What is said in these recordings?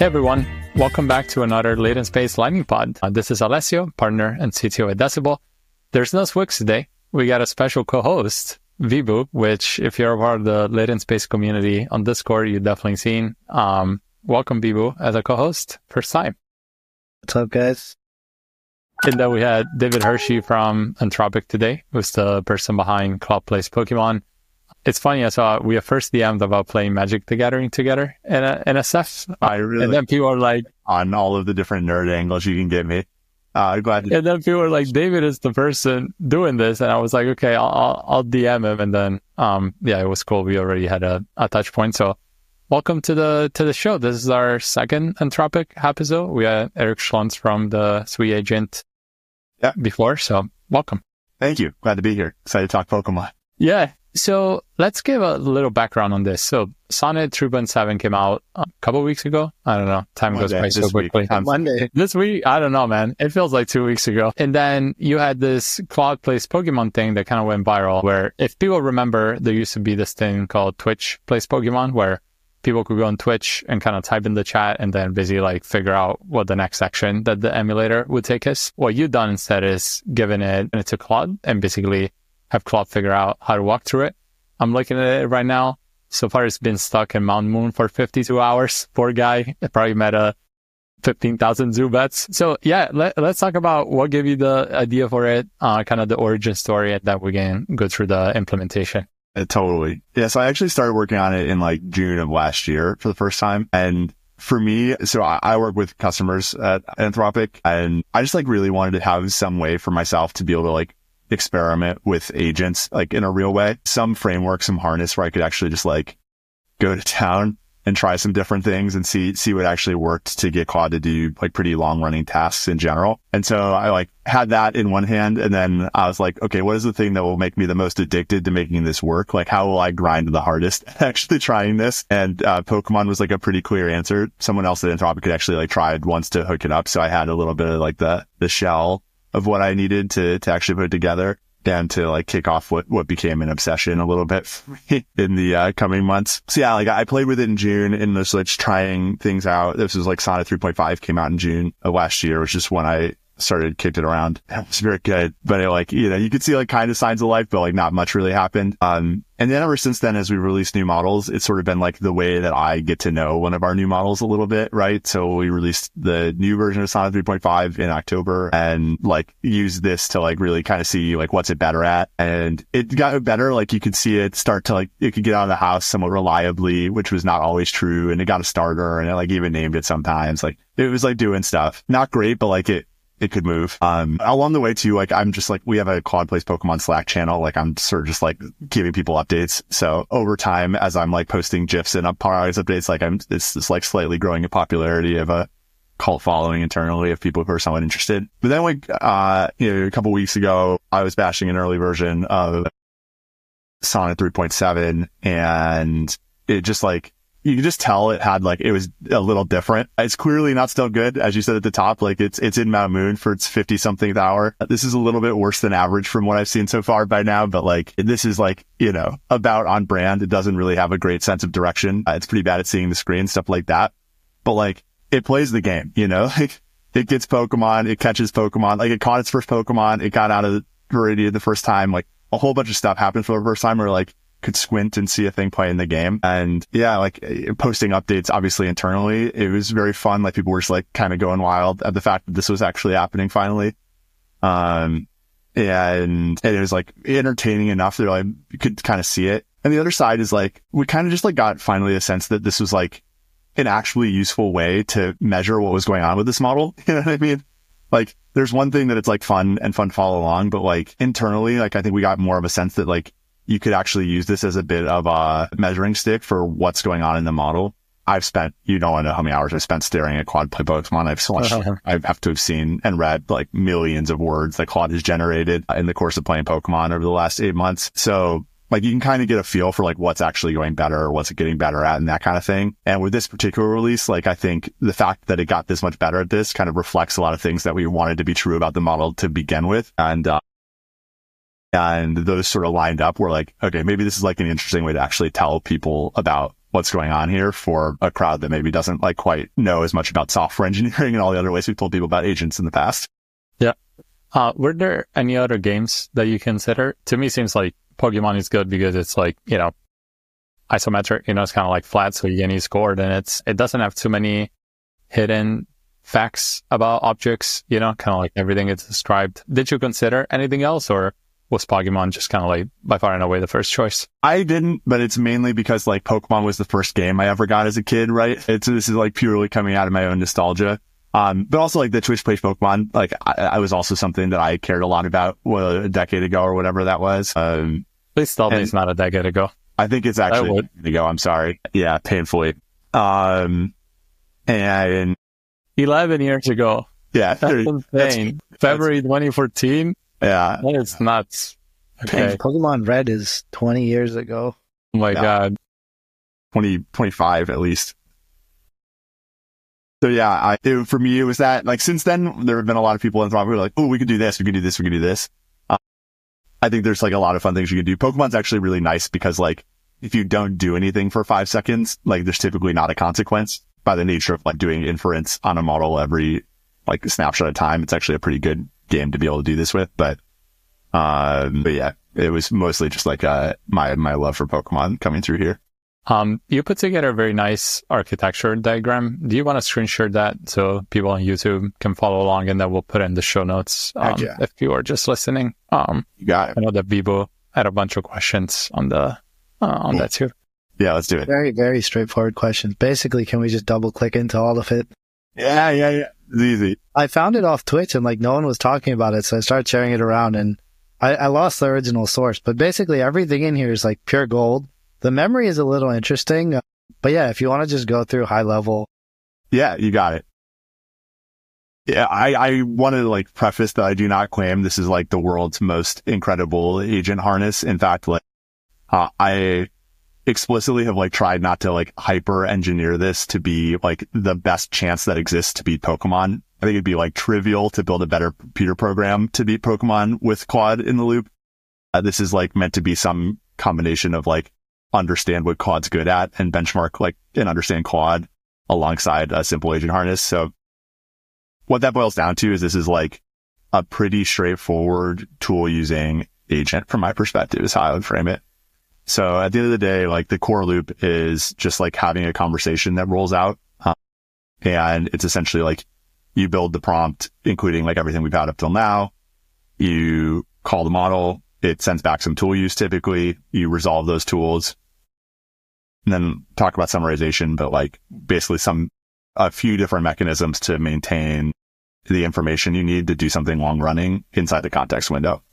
Hey everyone, welcome back to another Latent Space Lightning Pod. This is Alessio, partner and CTO at Decibel. There's no Swix today. We got a special co-host, Vibhu, which if you're a part of the Latent Space community on Discord, you've definitely seen. Welcome Vibhu as a co-host, first time. What's up, guys? And then we had David Hershey from Anthropic today, who's the person behind Cloud Plays Pokemon. It's funny, I saw we have first DM'd about playing Magic the Gathering together in SF. And then people are like, on all of the different nerd angles you can get me. Glad to... And then people are like, David is the person doing this. And I was like, okay, I'll DM him. And then, it was cool. We already had a touch point. So welcome to the show. This is our second Anthropic episode. We had Eric Schlunz from the Sui Agent before. So welcome. Thank you. Glad to be here. Excited to talk Pokemon. Yeah. So let's give a little background on this. So Sonnet 3.7 came out a couple of weeks ago. I don't know. Time goes by so quickly. Monday. This week? I don't know, man. It feels like 2 weeks ago. And then you had this Cloud Plays Pokemon thing that kind of went viral, where if people remember, there used to be this thing called Twitch Plays Pokemon, where people could go on Twitch and kind of type in the chat and then basically like figure out what the next section that the emulator would take is. What you've done instead is given it to Claude and basically have Claude figure out how to walk through it. I'm looking at it right now. So far, it's been stuck in Mount Moon for 52 hours. Poor guy. It probably met 15,000 Zubats. So yeah, let's talk about what gave you the idea for it, kind of the origin story, and then we can go through the implementation. Totally. Yeah. So I actually started working on it in like June of last year for the first time. And for me, so I work with customers at Anthropic, and I just like really wanted to have some way for myself to be able to like experiment with agents like in a real way, some framework, some harness where I could actually just like go to town and try some different things and see what actually worked to get Claude to do like pretty long running tasks in general. And so I like had that in one hand, and then I was like, okay, what is the thing that will make me the most addicted to making this work? Like, how will I grind the hardest actually trying this? And Pokemon was like a pretty clear answer. Someone else at Anthropic had actually like tried once to hook it up, so I had a little bit of like the shell of what I needed to actually put it together and to like kick off what became an obsession a little bit for me in the coming months. So yeah, like I played with it in June in the Switch, trying things out. This was like Sonnet 3.5 came out in June of last year, which is when I kicked it around. It was very good, but it like, you know, you could see like kind of signs of life, but like not much really happened. And then ever since then, as we released new models, it's sort of been like the way that I get to know one of our new models a little bit, right? So we released the new version of Sonnet 3.5 in October and like use this to like really kind of see like what's it better at. And it got better. Like you could see it start to like, it could get out of the house somewhat reliably, which was not always true. And it got a starter, and it like even named it sometimes. Like it was like doing stuff. Not great, but like it could move. Along the way too, like I'm just like, we have a Cloud Plays Pokemon Slack channel. Like I'm sort of just like giving people updates. So over time, as I'm like posting GIFs and progress updates, like it's just like slightly growing in popularity of a cult following internally of people who are somewhat interested. But then like, a couple weeks ago, I was bashing an early version of Sonnet 3.7, and it just like, you can just tell it had like, it was a little different. It's clearly not still good. As you said at the top, like it's in Mount Moon for its 50 something hour. This is a little bit worse than average from what I've seen so far by now, but like this is like, you know, about on brand. It doesn't really have a great sense of direction. It's pretty bad at seeing the screen, stuff like that. But like it plays the game, you know, like it gets Pokemon, it catches Pokemon, like it caught its first Pokemon. It got out of Viridian the first time. Like a whole bunch of stuff happened for the first time where like, could squint and see a thing play in the game. And yeah, like posting updates, obviously internally, it was very fun. Like people were just like kind of going wild at the fact that this was actually happening finally. And it was like entertaining enough that like you could kind of see it. And the other side is like, we kind of just like got finally a sense that this was like an actually useful way to measure what was going on with this model. You know what I mean? Like there's one thing that it's like fun to follow along, but like internally, like I think we got more of a sense that like, you could actually use this as a bit of a measuring stick for what's going on in the model. I've spent, you don't want to know how many hours I've spent staring at Claude Play Pokemon. I have to have seen and read like millions of words that Claude has generated in the course of playing Pokemon over the last 8 months. So like you can kind of get a feel for like what's actually going better or what's it getting better at and that kind of thing. And with this particular release, like I think the fact that it got this much better at this kind of reflects a lot of things that we wanted to be true about the model to begin with. And those sort of lined up where like, okay, maybe this is like an interesting way to actually tell people about what's going on here for a crowd that maybe doesn't like quite know as much about software engineering and all the other ways we've told people about agents in the past. Yeah. Were there any other games that you consider? To me, it seems like Pokemon is good because it's like, isometric, it's kind of like flat, so you can use coordinates. It doesn't have too many hidden facts about objects, kind of like everything is described. Did you consider anything else, or was Pokemon just kind of like by far and away the first choice? I didn't, but it's mainly because like Pokemon was the first game I ever got as a kid, right? This is like purely coming out of my own nostalgia. But also like the Twitch plays Pokemon, like I was also something that I cared a lot about a decade ago or whatever that was. Please tell me it's not a decade ago. I think it's actually a decade ago. I'm sorry. Yeah, painfully. And 11 years ago. Yeah. That's insane. February 2014. Yeah. That is nuts. Okay. Pokemon Red is 20 years ago. Oh my God. 25 at least. So yeah, for me, it was that, like, since then, there have been a lot of people in Anthropic who are like, oh, we could do this, we could do this, we could do this. I think there's like a lot of fun things you can do. Pokemon's actually really nice because like, if you don't do anything for 5 seconds, like there's typically not a consequence by the nature of like doing inference on a model every like snapshot of time. It's actually a pretty good game to be able to do this with. But yeah, it was mostly just like, my love for Pokemon coming through here. You put together a very nice architecture diagram. Do you want to screen share that so people on YouTube can follow along, and then we'll put it in the show notes if you are just listening? You got it. I know that Bibo had a bunch of questions on that too. Yeah, let's do it. Very, very straightforward questions. Basically, can we just double click into all of it? Yeah. It's easy. I found it off Twitch and like no one was talking about it, so I started sharing it around and I lost the original source. But basically everything in here is like pure gold. The memory is a little interesting, but yeah, if you want to just go through high level. Yeah, you got it. Yeah, I want to like preface that I do not claim this is like the world's most incredible agent harness. In fact, like, I explicitly have like tried not to like hyper engineer this to be like the best chance that exists to beat Pokemon. I think it'd be like trivial to build a better computer program to beat Pokemon with Claude in the loop. This is like meant to be some combination of like, understand what Claude's good at and benchmark like and understand Claude alongside a simple agent harness. So what that boils down to is this is like a pretty straightforward tool using agent from my perspective is how I would frame it. So at the end of the day, like the core loop is just like having a conversation that rolls out. And it's essentially like you build the prompt, including like everything we've had up till now. You call the model. It sends back some tool use. Typically you resolve those tools. And then talk about summarization, but like basically a few different mechanisms to maintain the information you need to do something long running inside the context window.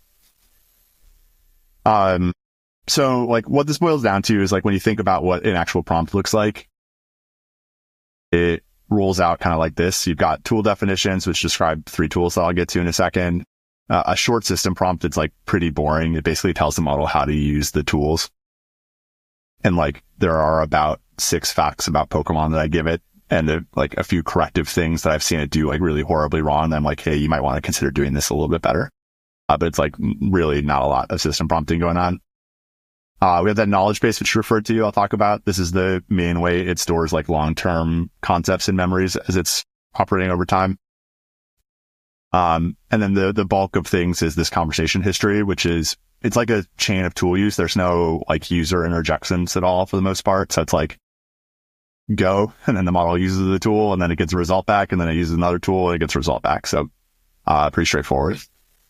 So like what this boils down to is like when you think about what an actual prompt looks like, it rolls out kind of like this. You've got tool definitions, which describe 3 tools that I'll get to in a second. A short system prompt, it's like pretty boring. It basically tells the model how to use the tools. And like, there are about 6 facts about Pokemon that I give it and like a few corrective things that I've seen it do like really horribly wrong. And I'm like, hey, you might want to consider doing this a little bit better. But it's like really not a lot of system prompting going on. We have that knowledge base, which you referred to. I'll talk about. This is the main way it stores like long-term concepts and memories as it's operating over time. And then the bulk of things is this conversation history, which is, it's like a chain of tool use. There's no like user interjections at all for the most part. So it's like go, and then the model uses the tool and then it gets a result back, and then it uses another tool and it gets a result back. So, pretty straightforward.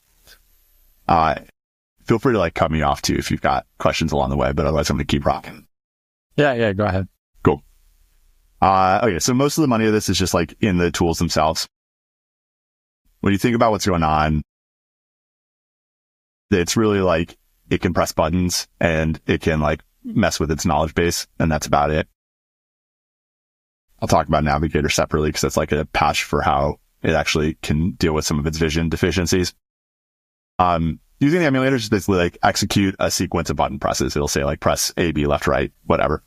Feel free to like cut me off too if you've got questions along the way, but otherwise I'm going to keep rocking. Yeah, go ahead. Cool. Okay. So most of the money of this is just like in the tools themselves. When you think about what's going on, it's really like it can press buttons and it can like mess with its knowledge base, and that's about it. I'll talk about Navigator separately because that's like a patch for how it actually can deal with some of its vision deficiencies. Using the emulator is basically like execute a sequence of button presses. It'll say like press A, B, left, right, whatever.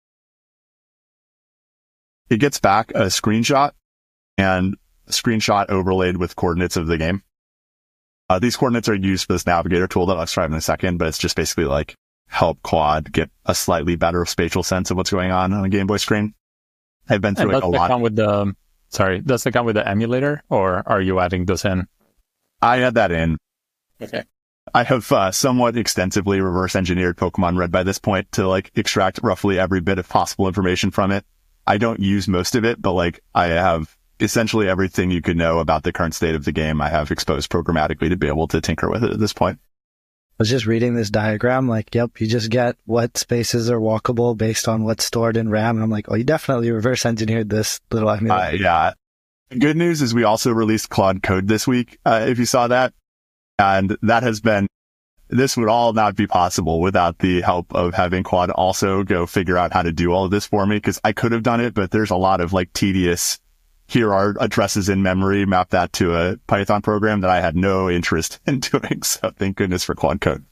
It gets back a screenshot and a screenshot overlaid with coordinates of the game. These coordinates are used for this Navigator tool that I'll describe in a second, but it's just basically like help Quad get a slightly better spatial sense of what's going on a Game Boy screen. I've been through like a lot. Does it come with the emulator, or are you adding those in? I add that in. Okay. I have somewhat extensively reverse engineered Pokemon Red by this point to like extract roughly every bit of possible information from it. I don't use most of it, but like I have essentially everything you could know about the current state of the game. I have exposed programmatically to be able to tinker with it at this point. I was just reading this diagram, like, yep, you just get what spaces are walkable based on what's stored in RAM. And I'm like, oh, you definitely reverse engineered this little emulator. Yeah. The good news is we also released Claude Code this week, if you saw that. And that has been, this would all not be possible without the help of having Quad also go figure out how to do all of this for me, because I could have done it, but there's a lot of like tedious, here are addresses in memory, map that to a Python program that I had no interest in doing. So thank goodness for Claude Code.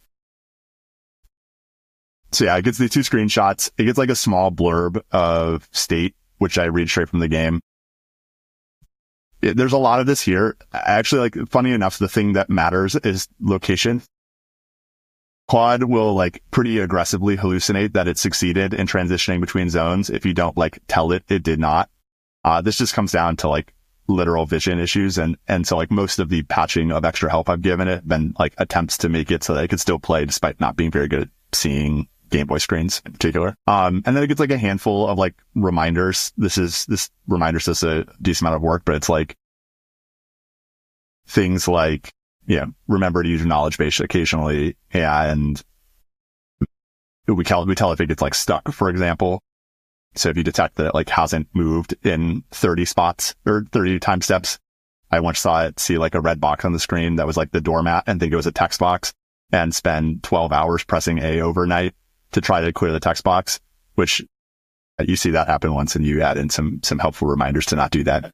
So yeah, it gets the 2 screenshots. It gets like a small blurb of state, which I read straight from the game. There's a lot of this here. Actually, like, funny enough, the thing that matters is location. Quad will like pretty aggressively hallucinate that it succeeded in transitioning between zones if you don't like tell it did not. This just comes down to like literal vision issues. And so like most of the patching of extra help I've given it been like attempts to make it so that it could still play despite not being very good at seeing Game Boy screens in particular. And then it gets like a handful of like reminders. This reminder says a decent amount of work, but it's like things like, remember to use your knowledge base occasionally. And we tell if it gets like stuck, for example. So if you detect that it like hasn't moved in 30 spots or 30 time steps, I once saw it see like a red box on the screen that was like the doormat and think it was a text box, and spend 12 hours pressing A overnight to try to clear the text box, which you see that happen once and you add in some helpful reminders to not do that.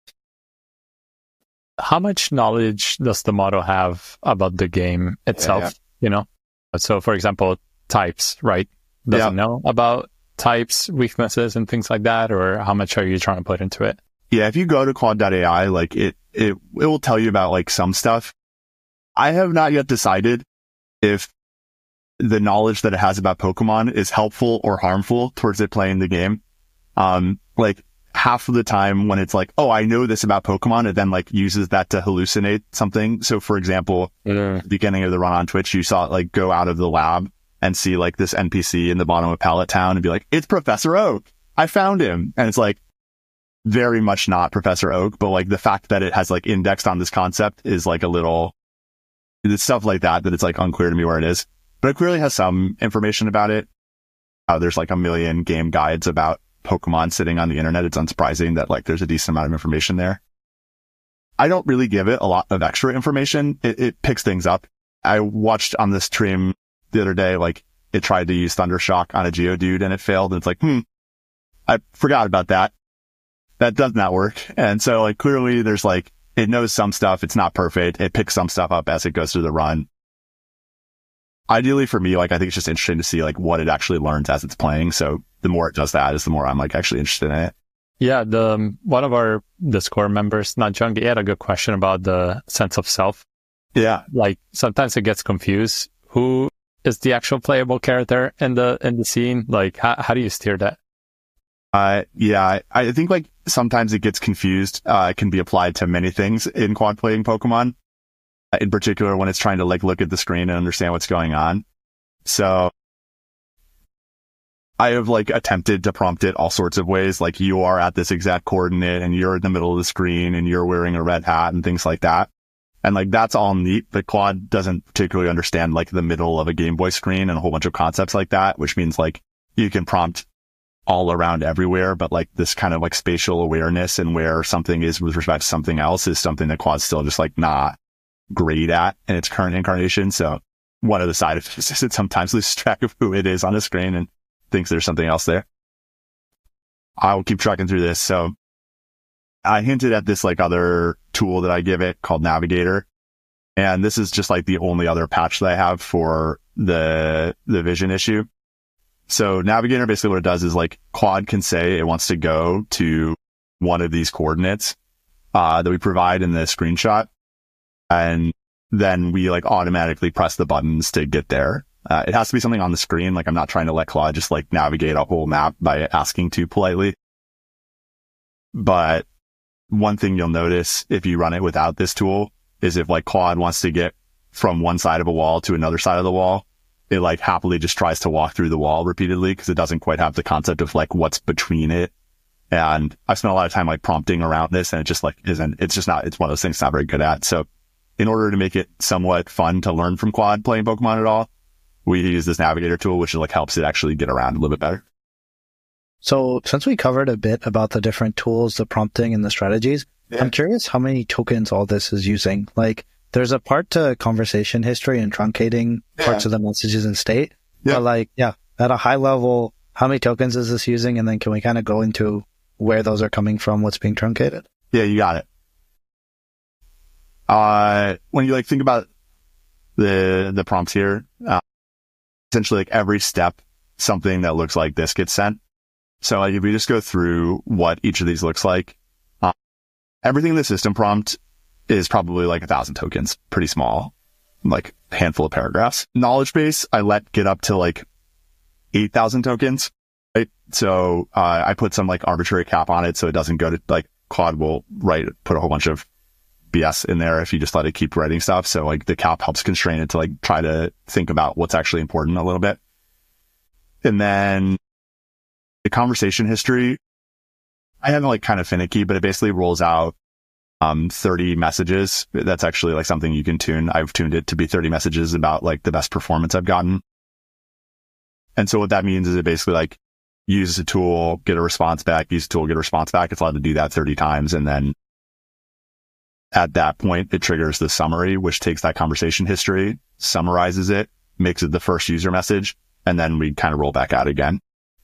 How much knowledge does the model have about the game itself? Yeah. So for example, types, right? Does it know about types, weaknesses, and things like that? Or how much are you trying to put into it? Yeah, if you go to quad.ai, like it will tell you about like some stuff. I have not yet decided if the knowledge that it has about Pokemon is helpful or harmful towards it playing the game. Like half of the time when it's like, oh, I know this about Pokemon, it then like uses that to hallucinate something. So for example, at the beginning of the run on Twitch, you saw it like go out of the lab and see like this NPC in the bottom of Pallet Town and be like, it's Professor Oak. I found him. And it's like very much not Professor Oak, but like the fact that it has like indexed on this concept is like a little, it's stuff like that it's like unclear to me where it is, but it clearly has some information about it. There's like a million game guides about Pokemon sitting on the internet. It's unsurprising that like there's a decent amount of information there. I don't really give it a lot of extra information. It picks things up. I watched on this stream the other day, like it tried to use Thundershock on a Geodude and it failed. And it's like, I forgot about that. That does not work. And so like clearly there's like, it knows some stuff. It's not perfect. It picks some stuff up as it goes through the run. Ideally for me, like I think it's just interesting to see like what it actually learns as it's playing. So the more it does that is the more I'm like actually interested in it. Yeah. One of our Discord members, Not Jung, he had a good question about the sense of self. Yeah. Like sometimes it gets confused. Who is the actual playable character in the scene? Like how do you steer that? Yeah, I think like sometimes it gets confused. It can be applied to many things in quad playing Pokemon, in particular when it's trying to like look at the screen and understand what's going on. So I have like attempted to prompt it all sorts of ways. Like you are at this exact coordinate and you're in the middle of the screen and you're wearing a red hat and things like that. And like, that's all neat, but Claude doesn't particularly understand like the middle of a Game Boy screen and a whole bunch of concepts like that, which means like you can prompt all around everywhere, but like this kind of like spatial awareness and where something is with respect to something else is something that Quad's still just like not great at in its current incarnation. So one of the side effects is it sometimes loses track of who it is on the screen and thinks there's something else there. I'll keep tracking through this. So I hinted at this like other tool that I give it called Navigator. And this is just like the only other patch that I have for the vision issue. So Navigator, basically what it does is like Quad can say it wants to go to one of these coordinates, that we provide in the screenshot. And then we like automatically press the buttons to get there. It has to be something on the screen. Like I'm not trying to let Claude just like navigate a whole map by asking too politely. But one thing you'll notice if you run it without this tool is if like Claude wants to get from one side of a wall to another side of the wall, it like happily just tries to walk through the wall repeatedly because it doesn't quite have the concept of like what's between it. And I spent a lot of time like prompting around this, and it just like it's one of those things it's not very good at. So in order to make it somewhat fun to learn from Claude playing Pokemon at all, we use this navigator tool, which like helps it actually get around a little bit better. So since we covered a bit about the different tools, the prompting and the strategies, I'm curious how many tokens all this is using. Like there's a part to conversation history and truncating parts of the messages in state. But like, at a high level, how many tokens is this using? And then can we kind of go into where those are coming from, what's being truncated? Yeah, you got it. When you like think about the prompts here, essentially like every step, something that looks like this gets sent. So like if we just go through what each of these looks like, everything in the system prompt is probably like 1,000 tokens, pretty small, like a handful of paragraphs. Knowledge base, I let get up to like 8,000 tokens, right? So, I put some like arbitrary cap on it so it doesn't go to like Claude will put a whole bunch of BS in there if you just let it keep writing stuff. So like the cap helps constrain it to like try to think about what's actually important a little bit. And then the conversation history, I have like kind of finicky, but it basically rolls out 30 messages. That's actually like something you can tune. I've tuned it to be 30 messages about like the best performance I've gotten. And so what that means is it basically like use a tool, get a response back, use a tool, get a response back. It's allowed to do that 30 times. And then at that point, it triggers the summary, which takes that conversation history, summarizes it, makes it the first user message, and then we kind of roll back out again.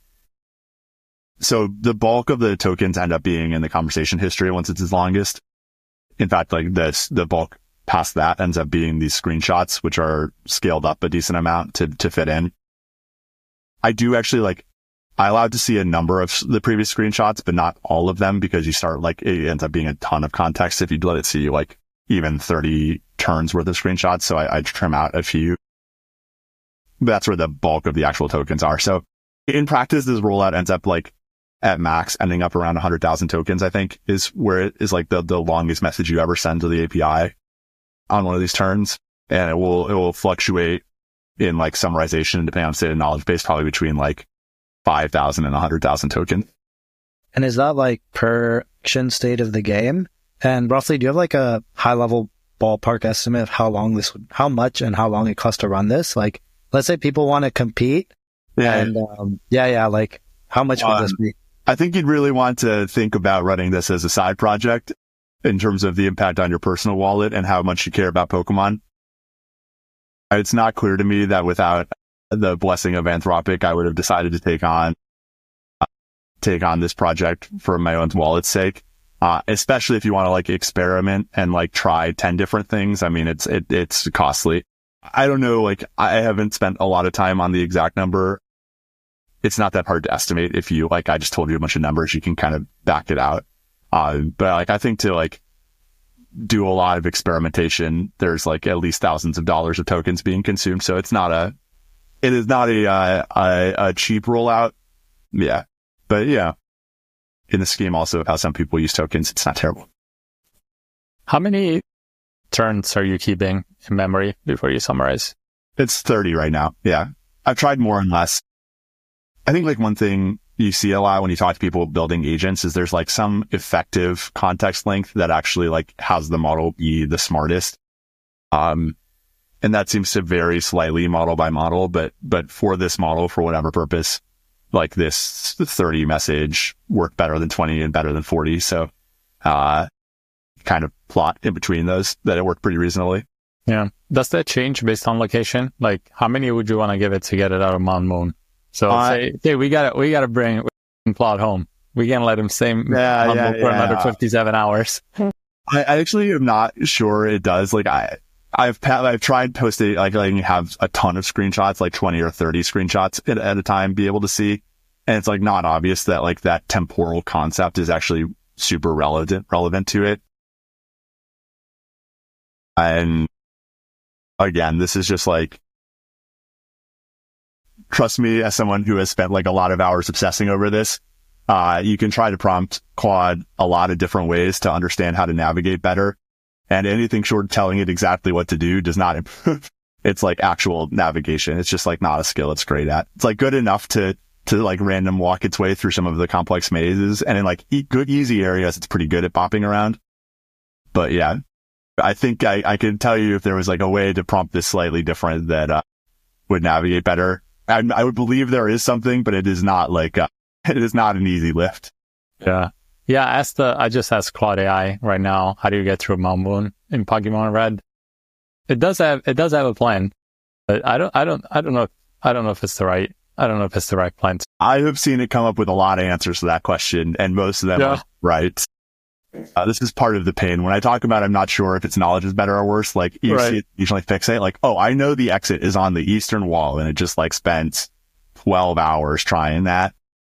So the bulk of the tokens end up being in the conversation history once it's its longest. In fact, like the bulk past that ends up being these screenshots, which are scaled up a decent amount to fit in. I do actually I allowed to see a number of the previous screenshots, but not all of them because you start it ends up being a ton of context if you let it see like even 30 turns worth of screenshots. So I trim out a few. But that's where the bulk of the actual tokens are. So in practice, this rollout ends up at max ending up around 100,000 tokens, I think is where it is like the longest message you ever send to the API on one of these turns. And it will fluctuate in summarization depending on state of knowledge base, probably between 5,000 and 100,000 tokens. And is that per action state of the game? And roughly, do you have a high level ballpark estimate of how much and how long it costs to run this? Let's say people want to compete. Yeah. And, how much would this be? I think you'd really want to think about running this as a side project in terms of the impact on your personal wallet and how much you care about Pokemon. It's not clear to me that without the blessing of Anthropic, I would have decided to take on this project for my own wallet's sake. Especially if you want to experiment and try 10 different things. I mean, it's costly. I don't know. I haven't spent a lot of time on the exact number. It's not that hard to estimate. If you I just told you a bunch of numbers, you can kind of back it out. But I think to do a lot of experimentation, there's at least thousands of dollars of tokens being consumed. So it is not a cheap rollout. Yeah. But yeah, in the scheme also of how some people use tokens, it's not terrible. How many turns are you keeping in memory before you summarize? It's 30 right now. Yeah. I've tried more and less. I think one thing you see a lot when you talk to people building agents is there's some effective context length that actually has the model be the smartest. And that seems to vary slightly model by model, but for this model, for whatever purpose, this 30 message worked better than 20 and better than 40. So, kind of plot in between those that it worked pretty reasonably. Yeah. Does that change based on location? How many would you want to give it to get it out of Mount Moon? So say, hey, we gotta bring Claude home. We can't let him stay for another 57 hours. I actually am not sure it does. I've tried posting, have a ton of screenshots, 20 or 30 screenshots at a time, be able to see. And it's not obvious that that temporal concept is actually super relevant to it. And again, this is just trust me, as someone who has spent like a lot of hours obsessing over this, you can try to prompt Claude a lot of different ways to understand how to navigate better. And anything short of telling it exactly what to do does not improve. It's like actual navigation. It's just like not a skill it's great at. It's like good enough to like random walk its way through some of the complex mazes. And in like good, easy areas, it's pretty good at bopping around. But yeah, I think I can tell you if there was like a way to prompt this slightly different that would navigate better. I would believe there is something, but it is not like it is not an easy lift. Yeah. Yeah. I just asked Claude AI right now, how do you get through Mount Moon in Pokemon Red? It does have a plan, but I don't know if it's the right plan. I have seen it come up with a lot of answers to that question, and most of them are right. This is part of the pain. When I talk about I'm not sure if its knowledge is better or worse, like you see it usually fixate, like, oh, I know the exit is on the eastern wall, and it just like spent 12 hours trying that.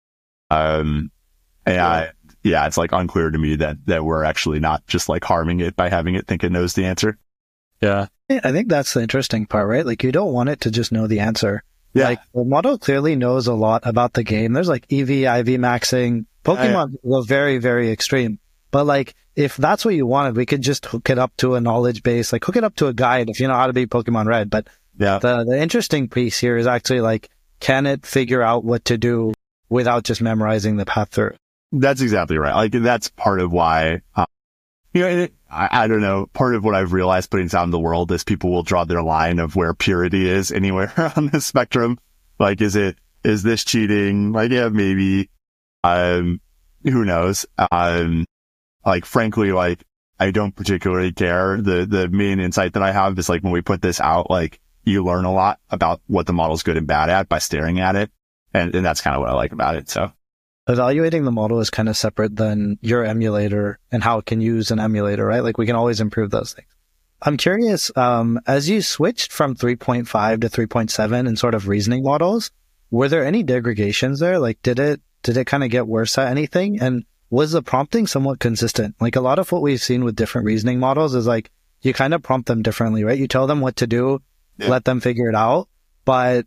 It's like unclear to me that we're actually not just like harming it by having it think it knows the answer. Yeah. I think that's the interesting part, right? Like you don't want it to just know the answer. Yeah. Like the model clearly knows a lot about the game. There's like EV, IV maxing. Pokemon was very, very extreme. But like, if that's what you wanted, we could just hook it up to a knowledge base, like hook it up to a guide if you know how to beat Pokemon Red. But the interesting piece here is actually like, can it figure out what to do without just memorizing the path through? That's exactly right. Like that's part of why, I don't know. Part of what I've realized putting this out in the world is people will draw their line of where purity is anywhere on the spectrum. Like, is this cheating? Like, yeah, maybe, who knows? Like, frankly, like, I don't particularly care. The main insight that I have is like, when we put this out, like, you learn a lot about what the model's good and bad at by staring at it. And that's kind of what I like about it. So evaluating the model is kind of separate than your emulator and how it can use an emulator, right? Like we can always improve those things. I'm curious, as you switched from 3.5 to 3.7 in sort of reasoning models, were there any degradations there? Like, did it kind of get worse at anything? And was the prompting somewhat consistent? Like a lot of what we've seen with different reasoning models is like, you kind of prompt them differently, right? You tell them what to do, let them figure it out. But,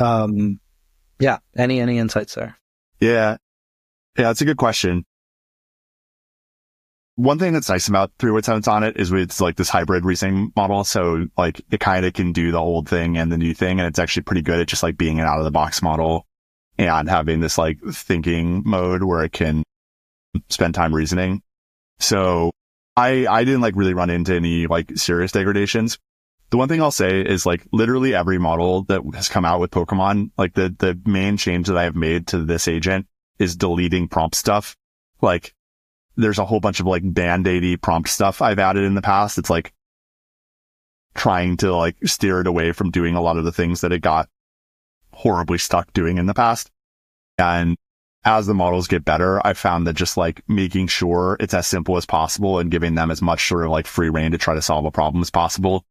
any insights there? Yeah, that's a good question. One thing that's nice about 3.7 Sonnet is it's like this hybrid reasoning model. So like it kind of can do the old thing and the new thing. And it's actually pretty good at just like being an out of the box model and having this like thinking mode where it can spend time reasoning. So I didn't like really run into any like serious degradations. The one thing I'll say is like literally every model that has come out with Pokemon, like the main change that I have made to this agent is deleting prompt stuff. Like there's a whole bunch of like band-aidy prompt stuff I've added in the past. It's like trying to like steer it away from doing a lot of the things that it got horribly stuck doing in the past. And as the models get better, I found that just like making sure it's as simple as possible and giving them as much sort of like free reign to try to solve a problem as possible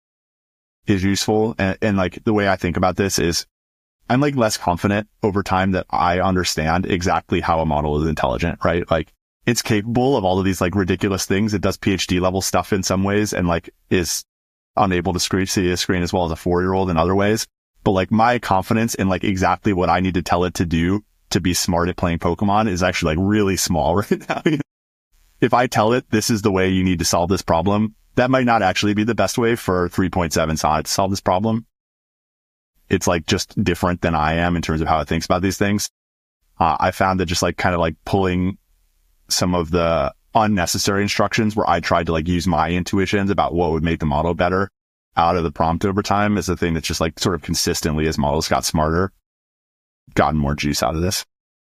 is useful. And like the way I think about this is I'm like less confident over time that I understand exactly how a model is intelligent, right? Like it's capable of all of these like ridiculous things. It does PhD level stuff in some ways and like is unable to see a screen as well as a 4-year-old in other ways. But like my confidence in like exactly what I need to tell it to do to be smart at playing Pokemon is actually like really small right now. If I tell it this is the way you need to solve this problem, that might not actually be the best way for 3.7 Sonnet to solve this problem. It's like just different than I am in terms of how it thinks about these things. I found that just like kind of like pulling some of the unnecessary instructions where I tried to like use my intuitions about what would make the model better out of the prompt over time is a thing that's just like sort of consistently as models got smarter, gotten more juice out of this.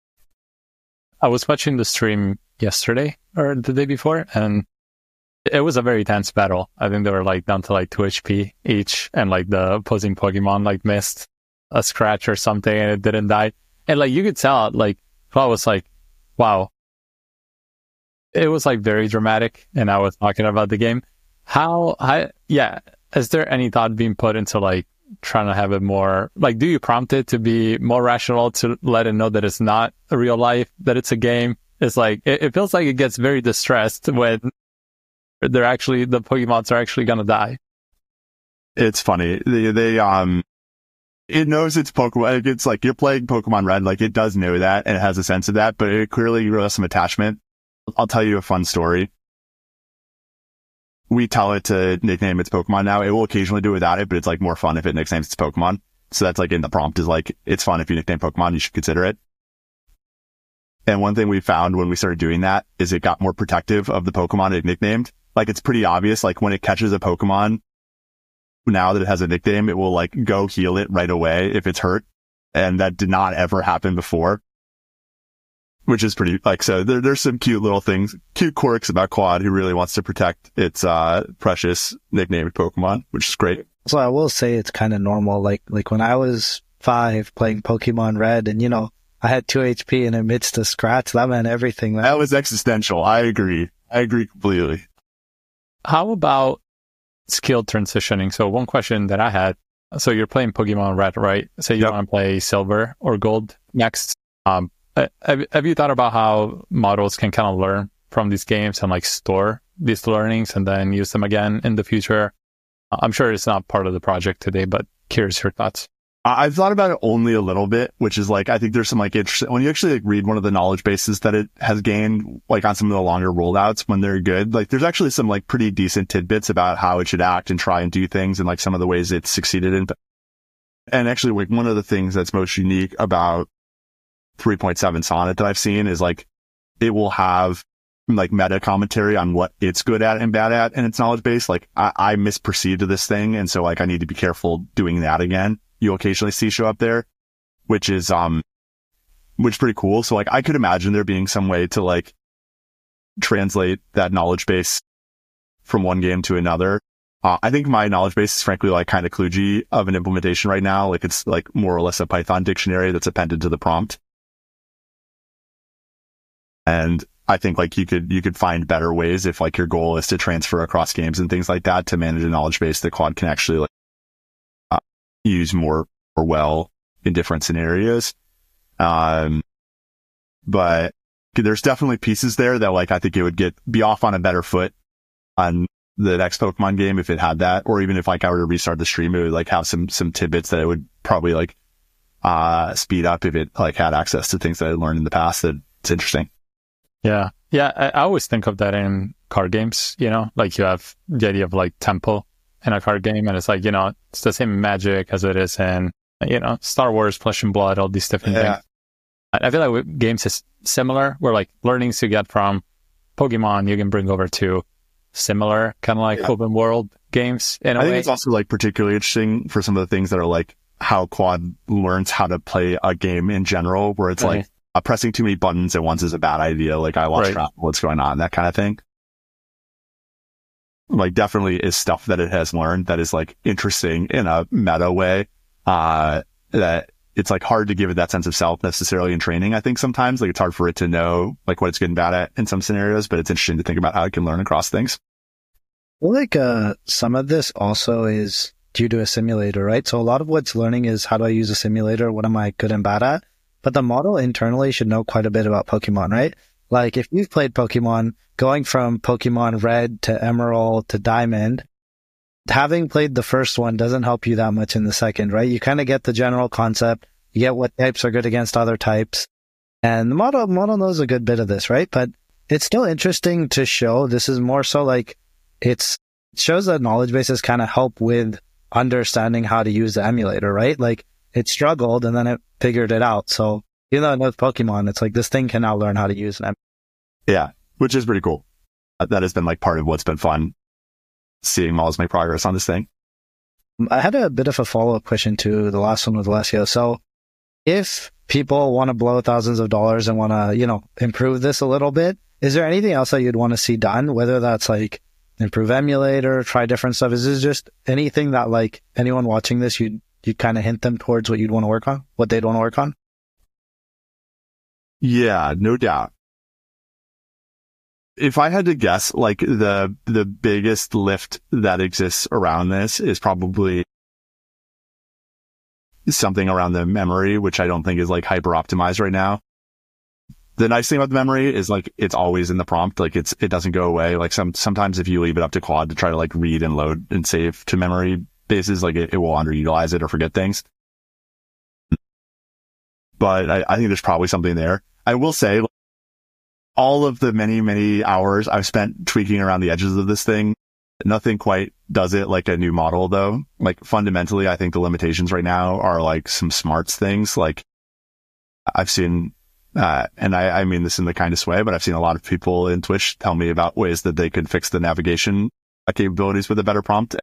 I was watching the stream yesterday or the day before, and it was a very tense battle. I think they were like down to like 2 HP each, and like the opposing Pokemon like missed a scratch or something and it didn't die. And like you could tell, like I was like, wow. It was like very dramatic, and I was talking about the game. Is there any thought being put into like trying to have it more, like, do you prompt it to be more rational, to let it know that it's not a real life, that it's a game? It's like, it feels like it gets very distressed when the Pokemons are actually going to die. It's funny. it knows it's Pokemon. It's like you're playing Pokemon Red. Like it does know that and it has a sense of that, but it clearly has some attachment. I'll tell you a fun story. We tell it to nickname its Pokemon now. It will occasionally do it without it, but it's like more fun if it nicknames its Pokemon. So that's like in the prompt is like, it's fun if you nickname Pokemon, you should consider it. And one thing we found when we started doing that is it got more protective of the Pokemon it nicknamed. Like it's pretty obvious, like when it catches a Pokemon, now that it has a nickname, it will like go heal it right away if it's hurt. And that did not ever happen before, which is pretty like, so there's some cute little things, cute quirks about Quad who really wants to protect its, precious nicknamed Pokemon, which is great. So I will say it's kind of normal. Like when I was 5 playing Pokemon Red and, you know, I had 2 HP and it missed a scratch, that meant everything. That was existential. I agree completely. How about skill transitioning? So one question that I had, so you're playing Pokemon Red, right? Say you want to play Silver or Gold next. Have you thought about how models can kind of learn from these games and like store these learnings and then use them again in the future? I'm sure it's not part of the project today, but curious your thoughts. I've thought about it only a little bit, which is like, I think there's some like interesting, when you actually like read one of the knowledge bases that it has gained, like on some of the longer rollouts when they're good, like there's actually some like pretty decent tidbits about how it should act and try and do things and like some of the ways it's succeeded in. And actually like one of the things that's most unique about 3.7 Sonnet that I've seen is like, it will have like meta commentary on what it's good at and bad at in its knowledge base. Like I misperceived this thing. And so like I need to be careful doing that again. You'll occasionally see show up there, which is pretty cool. So like I could imagine there being some way to like translate that knowledge base from one game to another. I think my knowledge base is frankly like kind of kludgy of an implementation right now. Like it's like more or less a Python dictionary that's appended to the prompt. And I think like you could find better ways if like your goal is to transfer across games and things like that to manage a knowledge base that Quad can actually like use more or well in different scenarios. But there's definitely pieces there that like I think it would be off on a better foot on the next Pokemon game if it had that, or even if like I were to restart the stream, it would like have some tidbits that it would probably like speed up if it like had access to things that I learned in the past. That it's interesting. Yeah. I always think of that in card games, you know, like you have the idea of like tempo in a card game, and it's like, you know, it's the same magic as it is in, you know, Star Wars, Flesh and Blood, all these different things. I feel like with games is similar, where like learnings you get from Pokemon, you can bring over to similar kind of like open world games in a way. I think it's also like particularly interesting for some of the things that are like how Quad learns how to play a game in general, where it's like pressing too many buttons at once is a bad idea. Like I lost track of what's going on, that kind of thing. Like definitely is stuff that it has learned that is like interesting in a meta way, that it's like hard to give it that sense of self necessarily in training. I think sometimes like it's hard for it to know like what it's good and bad at in some scenarios, but it's interesting to think about how it can learn across things. Well, like, some of this also is due to a simulator, right? So a lot of what's learning is how do I use a simulator? What am I good and bad at? But the model internally should know quite a bit about Pokemon, right? Like if you've played Pokemon, going from Pokemon Red to Emerald to Diamond, having played the first one doesn't help you that much in the second, right? You kind of get the general concept. You get what types are good against other types. And the model knows a good bit of this, right? But it's still interesting to show. This is more so like it shows that knowledge bases kind of help with understanding how to use the emulator, right? Like it struggled and then it figured it out. So even though with Pokemon, it's like this thing can now learn how to use them. Yeah, which is pretty cool. That has been like part of what's been fun, seeing models make progress on this thing. I had a bit of a follow-up question to the last one with Alessio. So if people want to blow thousands of dollars and want to, you know, improve this a little bit, is there anything else that you'd want to see done? Whether that's like improve emulator, try different stuff. Is this just anything that like anyone watching this, you'd kind of hint them towards what you'd want to work on, what they'd want to work on? Yeah, no doubt. If I had to guess, like the biggest lift that exists around this is probably something around the memory, which I don't think is like hyper optimized right now. The nice thing about the memory is like it's always in the prompt, like it doesn't go away. Like sometimes if you leave it up to Quad to try to like read and load and save to memory bases, like it will underutilize it or forget things. but I think there's probably something there. I will say, all of the many, many hours I've spent tweaking around the edges of this thing, nothing quite does it like a new model though. Like fundamentally, I think the limitations right now are like some smarts things. Like I've seen, and I mean this in the kindest way, but I've seen a lot of people in Twitch tell me about ways that they could fix the navigation capabilities with a better prompt.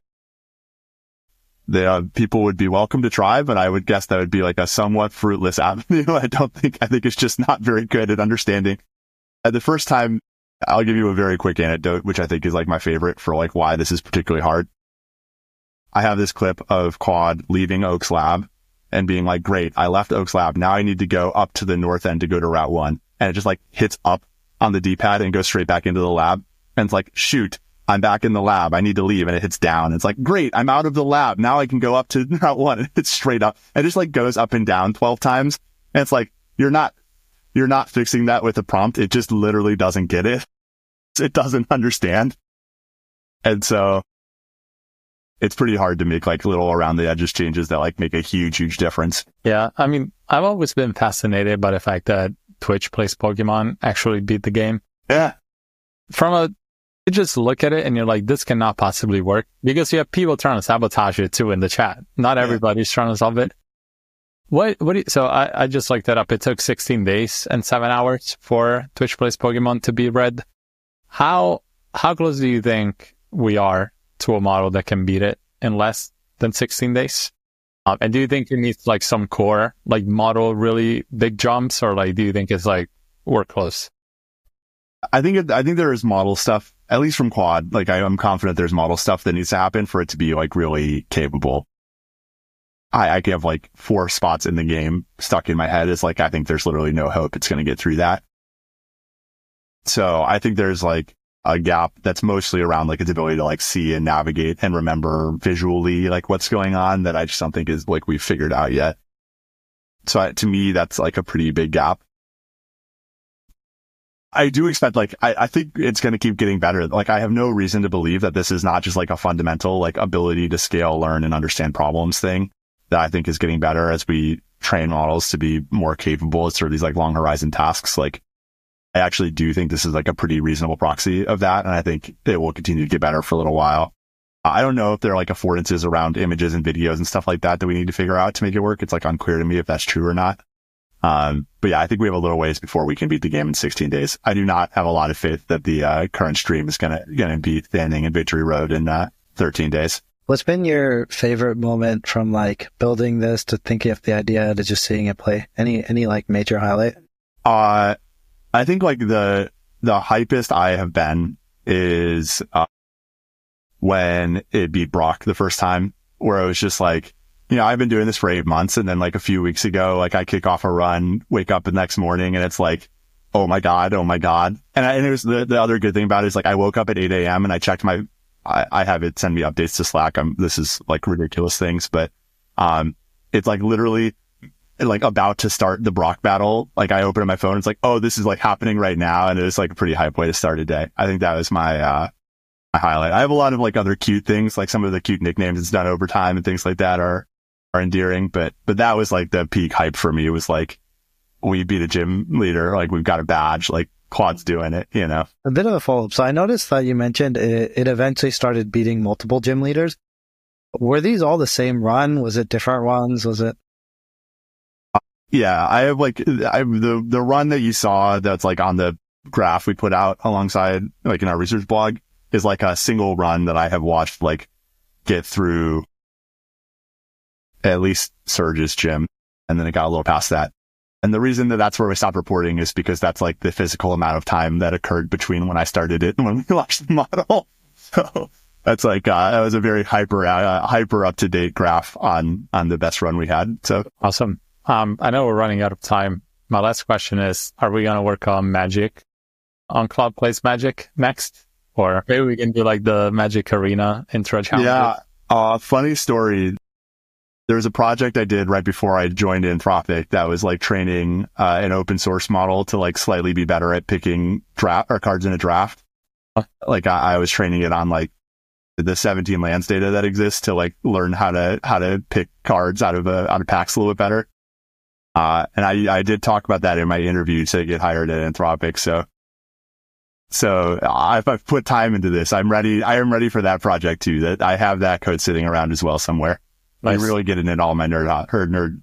The people would be welcome to try, but I would guess that would be like a somewhat fruitless avenue. I think it's just not very good at understanding. The first time, I'll give you a very quick anecdote, which I think is like my favorite for like why this is particularly hard. I have this clip of Claude leaving Oaks Lab and being like, great, I left Oaks Lab. Now I need to go up to the north end to go to Route 1. And it just like hits up on the D-pad and goes straight back into the lab. And it's like, shoot, I'm back in the lab. I need to leave. And it hits down. It's like, great, I'm out of the lab. Now I can go up to Route 1. And it's straight up. It just like goes up and down 12 times. And it's like, you're not fixing that with a prompt. It just literally doesn't get it. It doesn't understand. And so it's pretty hard to make like little around the edges changes that like make a huge, huge difference. Yeah. I mean, I've always been fascinated by the fact that Twitch Plays Pokemon actually beat the game. Yeah. You just look at it and you're like, this cannot possibly work, because you have people trying to sabotage it too in the chat. Not everybody's trying to solve it. So I just looked that up. It took 16 days and 7 hours for Twitch Plays Pokemon to be read. How close do you think we are to a model that can beat it in less than 16 days? And do you think it needs like some core, like model really big jumps, or like do you think it's like we're close? I think there is model stuff, at least from Quad. Like I'm confident there's model stuff that needs to happen for it to be like really capable. I have like 4 spots in the game stuck in my head. It's like, I think there's literally no hope it's going to get through that. So I think there's like a gap that's mostly around like its ability to like see and navigate and remember visually like what's going on, that I just don't think is like we've figured out yet. So to me, that's like a pretty big gap. I do expect like, I think it's going to keep getting better. Like I have no reason to believe that this is not just like a fundamental like ability to scale, learn, and understand problems thing that I think is getting better as we train models to be more capable at sort of these like long horizon tasks. Like I actually do think this is like a pretty reasonable proxy of that. And I think it will continue to get better for a little while. I don't know if there are like affordances around images and videos and stuff like that we need to figure out to make it work. It's like unclear to me if that's true or not. But yeah, I think we have a little ways before we can beat the game in 16 days. I do not have a lot of faith that the current stream is gonna beat Standing and Victory Road in 13 days. What's been your favorite moment from like building this to thinking of the idea to just seeing it play? Any like major highlight? I think like the hypest I have been is when it beat Brock the first time, where it was just like, you know, I've been doing this for 8 months, and then like a few weeks ago, like I kick off a run, wake up the next morning, and it's like, oh my God. And it was the other good thing about it is like I woke up at 8 a.m. and I checked I have it send me updates to Slack. This is like ridiculous things, but it's like literally like about to start the Brock battle. Like I open up my phone, it's like, oh, this is like happening right now. And it was like a pretty hype way to start a day. I think that was my highlight. I have a lot of like other cute things, like some of the cute nicknames it's done over time and things like that are endearing, but that was like the peak hype for me. It was like, we beat a gym leader, like we've got a badge, like Quad's doing it, you know. A bit of a follow-up. So I noticed that you mentioned it eventually started beating multiple gym leaders. Were these all the same run? Was it different runs? Was it? Yeah, I have like the run that you saw that's like on the graph we put out alongside like in our research blog is like a single run that I have watched like get through at least Surge's gym, and then it got a little past that. And the reason that that's where we stopped reporting is because that's like the physical amount of time that occurred between when I started it and when we launched the model. So that's like, that was a very hyper up to date graph on the best run we had. So awesome. I know we're running out of time. My last question is, are we going to work on Magic, on Claude Plays Magic next? Or maybe we can do like the Magic Arena intro challenge. Yeah. Funny story. There was a project I did right before I joined Anthropic that was like training an open source model to like slightly be better at picking cards in a draft. Like I was training it on like the 17 lands data that exists to like learn how to pick cards out of packs a little bit better. And I did talk about that in my interview to get hired at Anthropic. So I've put time into this. I am ready for that project too. That I have that code sitting around as well somewhere. Nice. I'm really getting into all my nerd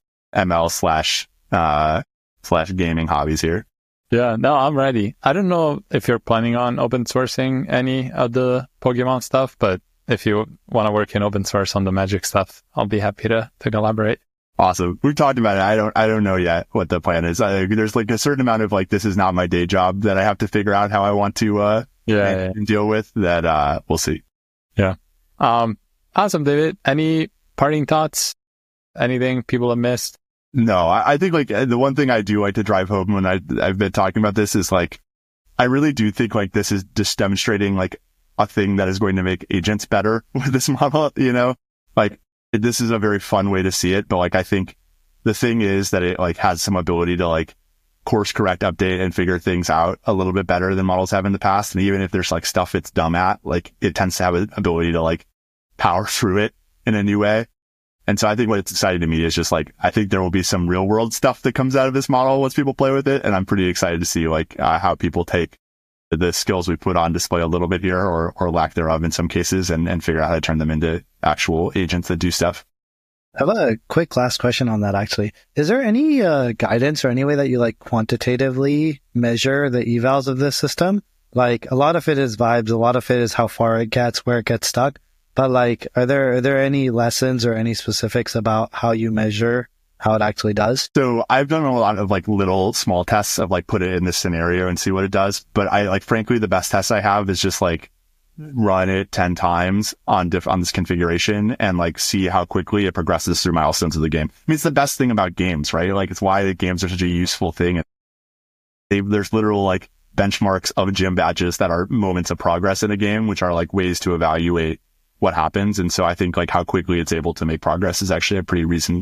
ML / gaming hobbies here. Yeah, no, I'm ready. I don't know if you're planning on open sourcing any of the Pokemon stuff, but if you want to work in open source on the Magic stuff, I'll be happy to collaborate. Awesome. We've talked about it. I don't know yet what the plan is. There's like a certain amount of like, this is not my day job that I have to figure out how I want to, deal with that. We'll see. Yeah. Awesome, David. Any parting thoughts? Anything people have missed? No, I think like the one thing I do like to drive home when I've been talking about this is like, I really do think like this is just demonstrating like a thing that is going to make agents better with this model, like, this is a very fun way to see it, but like, I think the thing is that it like has some ability to like course correct, update, and figure things out a little bit better than models have in the past. And even if there's like stuff it's dumb at, like it tends to have an ability to like power through it in a new way. And so I think what's exciting to me is just like, I think there will be some real world stuff that comes out of this model once people play with it. And I'm pretty excited to see like how people take the skills we put on display a little bit here or lack thereof in some cases and figure out how to turn them into actual agents that do stuff. I have a quick last question on that, actually. Is there any guidance or any way that you like quantitatively measure the evals of this system? Like a lot of it is vibes, a lot of it is how far it gets, where it gets stuck. But like, are there any lessons or any specifics about how you measure how it actually does? So I've done a lot of like little small tests of like put it in this scenario and see what it does. But I like, frankly, the best test I have is just like run it 10 times on this configuration and like see how quickly it progresses through milestones of the game. I mean, it's the best thing about games, right? Like it's why the games are such a useful thing. There's literal like benchmarks of gym badges that are moments of progress in a game, which are like ways to evaluate what happens. And so I think like how quickly it's able to make progress is actually a pretty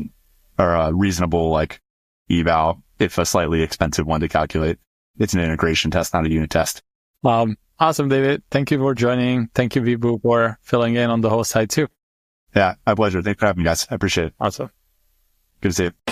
reasonable like eval, if a slightly expensive one to calculate. It's an integration test, not a unit test. Awesome, David. Thank you for joining. Thank you, Vibhu, for filling in on the host side too. Yeah, my pleasure. Thanks for having me, guys. I appreciate it. Awesome. Good to see you.